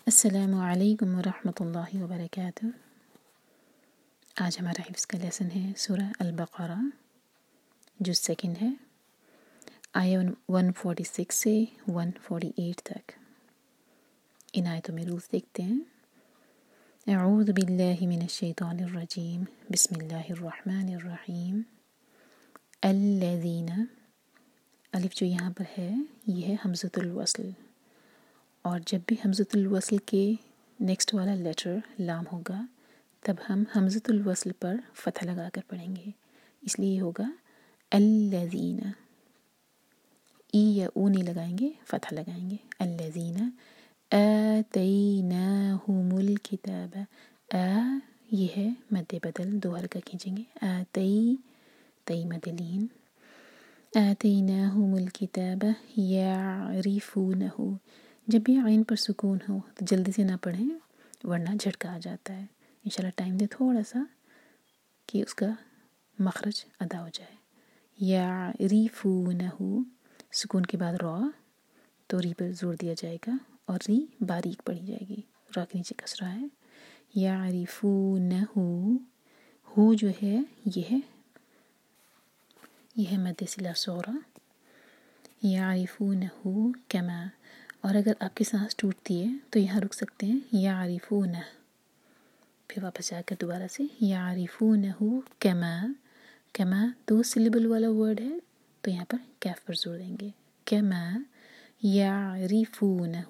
السلام علیکم ورحمۃ اللہ وبرکاتہ۔ آج ہمارا حفظ کا لیسن ہے سورہ البقرہ جو سیکنڈ ہے، آیہ 146 سے 148 تک۔ ان آیتوں میں رولز دیکھتے ہیں۔ اعوذ باللہ من الشیطان الرجیم، بسم اللہ الرحمن الرحیم۔ الذین، الف جو یہاں پر ہے یہ ہے حمزۃ الوصل، اور جب بھی حمزۃ الوصل کے نیکسٹ والا لیٹر لام ہوگا تب ہم حمزۃ الوصل پر فتح لگا کر پڑھیں گے، اس لیے یہ ہوگا الذین، ای یا او نہیں لگائیں گے، فتح لگائیں گے۔ الذین آتیناہم الکتاب، یہ ہے مد بدل، دو حرکہ کھینچیں گے، تی مد لین، آتیناہم الکتاب یعرفونہ، جب بھی عین پر سکون ہو تو جلدی سے نہ پڑھیں ورنہ جھٹکا آ جاتا ہے۔ انشاءاللہ ٹائم دیں تھوڑا سا کہ اس کا مخرج ادا ہو جائے۔ یعرفونہ، سکون کے بعد را، تو ری پر زور دیا جائے گا اور ری باریک پڑھی جائے گی، را کے نیچے کسرہ ہے۔ یعرفونہ، ہو جو ہے یہ ہے مد صلہ صغریٰ، یعرفونہ کما، اور اگر آپ کی سانس ٹوٹتی ہے تو یہاں رک سکتے ہیں یعرفونہ، پھر واپس جا کر دوبارہ سے یعرفونہ کما، کما دو سلیبل والا ورڈ ہے تو یہاں پر کیف پر زور دیں گے، کما یعرفونہ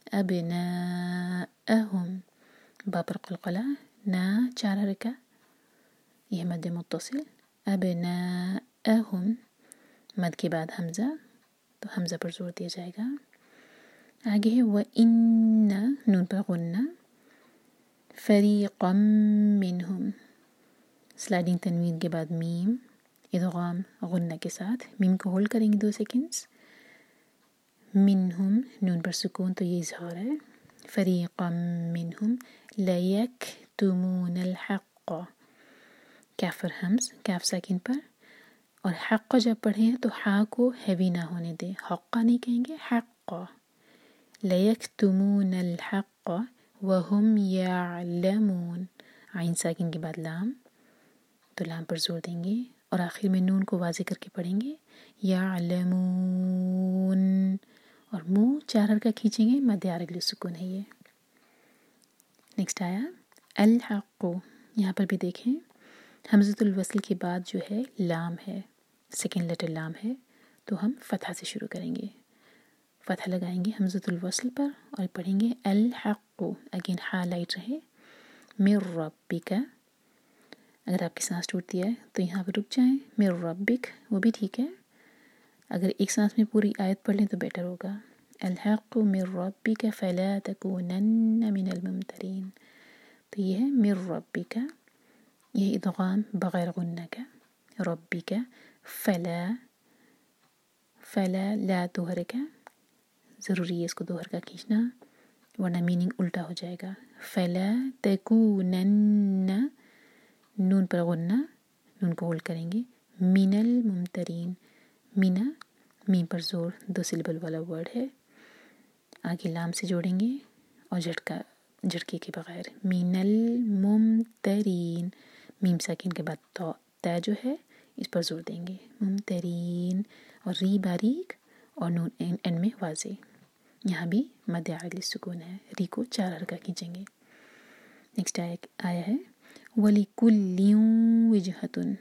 ابناءہم، با پر قلقلہ، نا چار حرکہ، یہ مد متصل، ابناءہم، مد کے بعد حمزہ تو حمزہ پر زور دیا جائے گا۔ آگے ہے وَإِنَّ، نون پر غنہ، فَرِيقًا مِّنْهُمْ، سلائڈنگ تنوین کے بعد میم، ادغام غنہ کے ساتھ، میم کو ہولڈ کریں گے 2 سیکنڈز، منہم، نون پر سکون تو یہ اظہار ہے، فَرِيقًا مِّنْهُمْ لَيَكْتُمُونَ الْحَقَّ، کیف پر حمز، کیف ساکن پر، اور حق جب پڑھیں تو حا کو ہیوی نہ ہونے دیں، حقہ نہیں کہیں گے، حقہ، لَيَكْتُمُونَ الْحَقَّ وَهُمْ يَعْلَمُونَ، عین ساکن کے بعد لام، تو لام پر زور دیں گے اور آخر میں نون کو واضح کر کے پڑھیں گے، یعلمون، اور منہ 4 حرکہ کھینچیں گے، مد عارض سکون ہے یہ۔ نیکسٹ آیا الحق، یہاں پر بھی دیکھیں حمزۃ الوصل کے بعد جو ہے لام ہے، سیکنڈ لیٹر لام ہے، تو ہم فتحہ سے شروع کریں گے، فتح لگائیں گے حمزۃ الوصل پر اور پڑھیں گے الحق، اگین ہا لائٹ رہے، من ربک، اگر آپ کی سانس ٹوٹتی ہے تو یہاں پہ رک جائیں، من ربک، وہ بھی ٹھیک ہے، اگر ایک سانس میں پوری آیت پڑھ لیں تو بیٹر ہوگا، الحق من ربک فلا تکونن من الممترین، تو یہ ہے من ربک، یہ ادغام بغیر غنہ کا، ربک، فلا، لا 2 حرکہ، ضروری ہے اس کو 2 حرکہ کھینچنا ورنہ میننگ الٹا ہو جائے گا، فلا تکونن، نون پر غنہ، نون کو ہولڈ کریں گے، من الممترین، مینا میم پر زور، 2 سلیبل والا ورڈ ہے، آگے لام سے جوڑیں گے اور جھٹکے کے بغیر، من الممترین، میم ساکن کے بعد تا جو ہے اس پر زور دیں گے، ممترین، اور ری باریک اور نون اینڈ میں واضح، یہاں بھی مد عارض سکون ہے، ری کو 4 حرکہ کھینچیں گے۔ نیکسٹ آیا ہے وَلِكُلٍّ وِجْهَةٌ،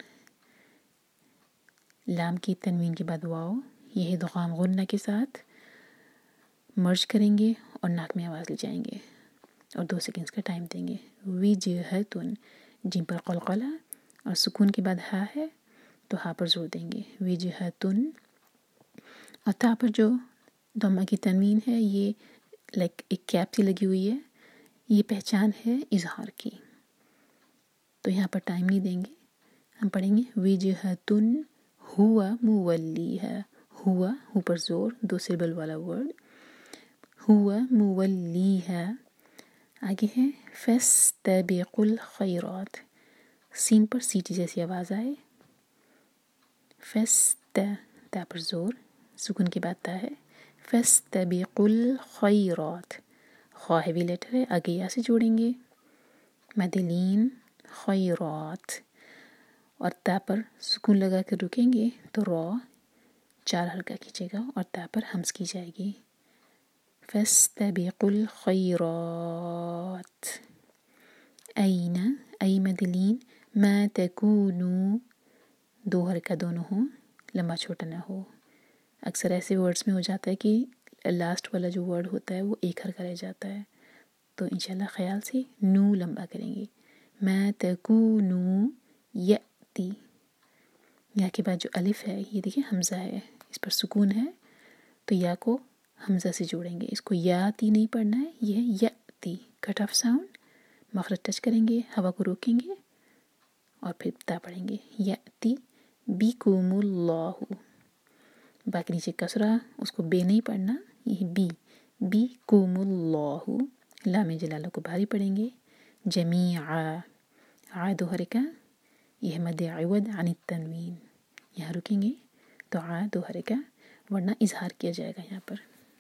لام کی تنوین کے بعد واو، یہ ادغام غنہ کے ساتھ مرج کریں گے اور ناک میں آواز لے جائیں گے اور 2 سیکنڈز کا ٹائم دیں گے، وِجْهَةٌ، جیم پر قلقلہ اور سکون کے بعد ہا ہے تو ہا پر زور دیں گے، وِجْهَةٌ، اور تا پر جو ضمہ کی تنوین ہے یہ لائک ایک کیپ سی لگی ہوئی ہے، یہ پہچان ہے اظہار کی، تو یہاں پر ٹائم نہیں دیں گے، ہم پڑھیں گے وِجْهَةٌ ہوا مولیہا، ہو پر زور، 2 سیبل والا ورڈ، ہوا مولیہا، آگے ہے فَاسْتَبِقُوا الْخَيْرَاتِ، سین پر سیٹی جیسی آواز آئے، تا پر زور، سکون کے بعد تا ہے، فَاسْتَبِقُوا الْخَيْرَاتِ، خا ہیوی لیٹر ہے، آگے یا سے جوڑیں گے، مدلین خیرات، اور تا پر سکون لگا کر رکیں گے تو را 4 حرکہ کیجیے گا اور تا پر ہمز کی جائے گی، فاستبقوا الخيرات، أين أي مدلین، ما تکونوا 2 حرکہ دونوں ہوں، لمبا چھوٹا نہ ہو۔ اکثر ایسے ورڈز میں ہو جاتا ہے کہ لاسٹ والا جو ورڈ ہوتا ہے وہ 1 حرکہ رہ جاتا ہے، تو انشاءاللہ خیال سے نو لمبا کریں گے، ما تکونوا یأتی، یا کے بعد جو الف ہے یہ دیکھیں حمزہ ہے، اس پر سکون ہے تو یا کو حمزہ سے جوڑیں گے، اس کو یاتی نہیں پڑھنا ہے، یہ ہے یأتی، کٹ آف ساؤنڈ، مخرج ٹچ کریں گے، ہوا کو روکیں گے اور پھر تا پڑھیں گے، یأتی بکم اللہ، باقی نیچے کسرہ اس کو بے نہیں پڑھنا، یہ بکم اللہ، لام جلالہ کو بھاری پڑھیں گے، جمیعا، 2 حرکہ، یہ ہے مد عوض عن التنوین، یہاں رکیں گے تو 2 حرکہ، ورنہ اظہار کیا جائے گا یہاں پر۔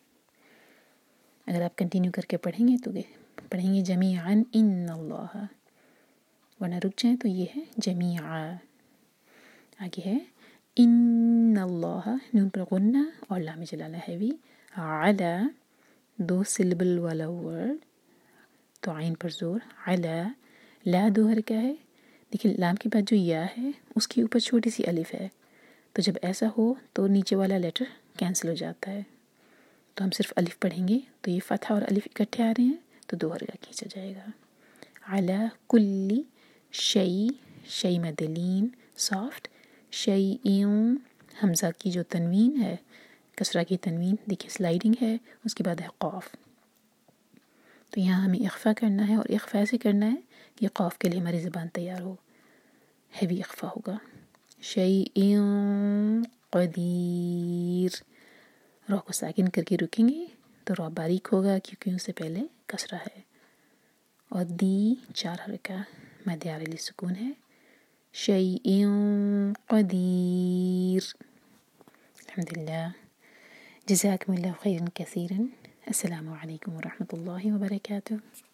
اگر آپ کنٹینیو کر کے پڑھیں گے تو پڑھیں گے جمیعا ان اللہ، ورنہ رک جائیں تو یہ ہے جمیعا۔ آگے ہے ان اللہ، نون پر غنہ اور لام جلالہ ہیوی، علی 2 سلبل والا ورڈ تو عین پر زور، علی، لا 2 حرکہ ہے، دیکھیں لام کے بعد جو یا ہے اس کے اوپر چھوٹی سی الف ہے، تو جب ایسا ہو تو نیچے والا لیٹر کینسل ہو جاتا ہے، تو ہم صرف الف پڑھیں گے، تو یہ فتحہ اور الف اکٹھے آ رہے ہیں تو 2 حرکہ کھینچا جائے گا، علی کل شیء، شیء مدلین سافٹ، شیئن حمزہ کی جو تنوین ہے، کسرہ کی تنوین دیکھیں سلائڈنگ ہے، اس کے بعد ہے قاف، تو یہاں ہمیں اخفا کرنا ہے، اور اخفا ایسے کرنا ہے کہ قاف کے لیے ہماری زبان تیار ہو، ہیوی اخفا ہوگا، شیئن قدیر، را کو ساکن کر کے رکیں گے تو را باریک ہوگا کیونکہ اس سے پہلے کسرہ ہے، اور دی 4 حرکہ، مد عارضی سکون ہے، شیئن قدیر۔ الحمدللہ، جزاکم اللہ خیرا کثیرا، السلام علیکم ورحمۃ اللہ وبرکاتہ۔